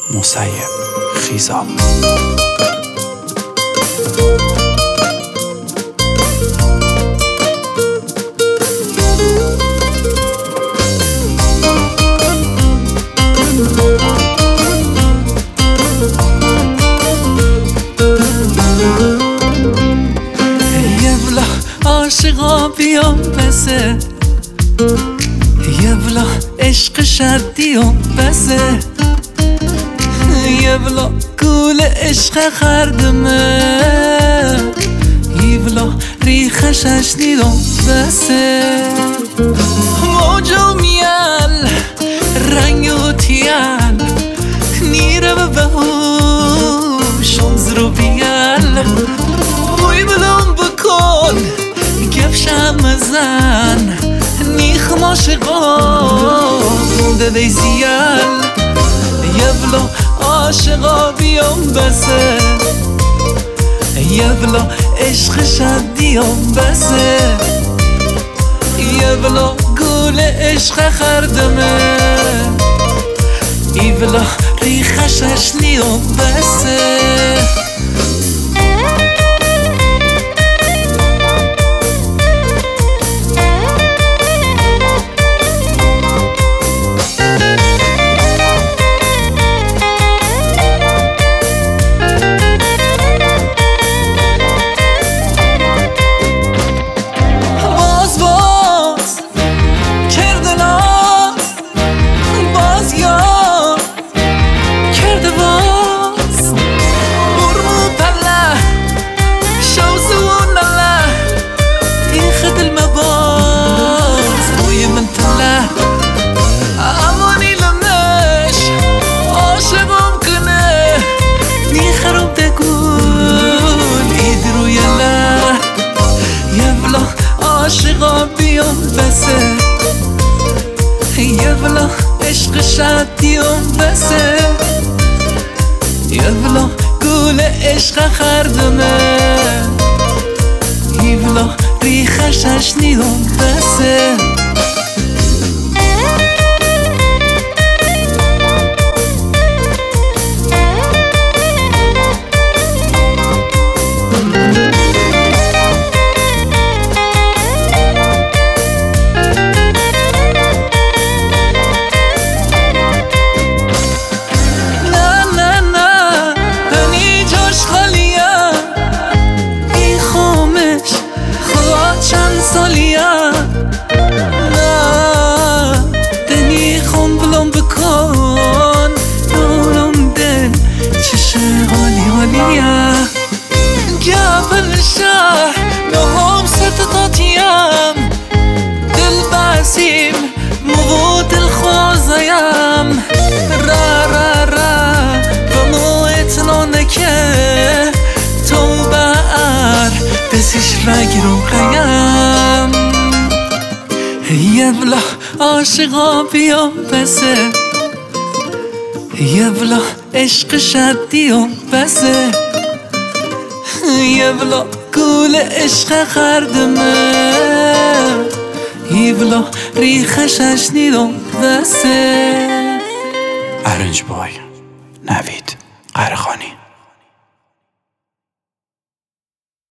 مسیب خیزاب. عاشقا بیام بسه یه بلا عشق شدیام بسه یه بلا گول عشق خردمه یه بلا ریخش اشنیدم بسه موجو میال رنگ و تیال نیره به بهوشم زرو بیال بوی بلام بکن گفشم مزن نیخ عاشقا دوی زیال یه بلا عاشقا بیام بسه یه بلا عشق شدیام بسه یه بلا گول عشق خردمه یه بلا ریخش اشنیام بسه عاشقا بیام بسه یه بلا عشق شدیام بسه یه بلا گول عشق خردمه یه بلا ریخش اشنیدم بسه قبل شهر نهم ستتاتيام دل باسيم موت الخوزيام را را را بموتنا نكه تو بار بسيش راجرو قيام يبلا عاشقا بيام بسه يبلا عشق شديام بسه یه بلا گول عشق خردمه یه بلا ریخش اشنیدم بسه. ارنج بای نوید قرخانی.